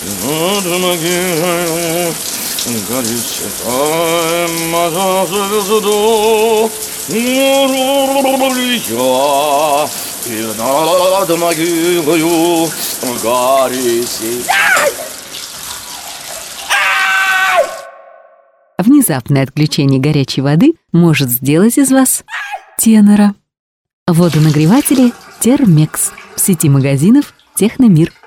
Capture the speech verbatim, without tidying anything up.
Внезапное отключение горячей воды может сделать из вас тенора. Водонагреватели Термекс в сети магазинов Техномир.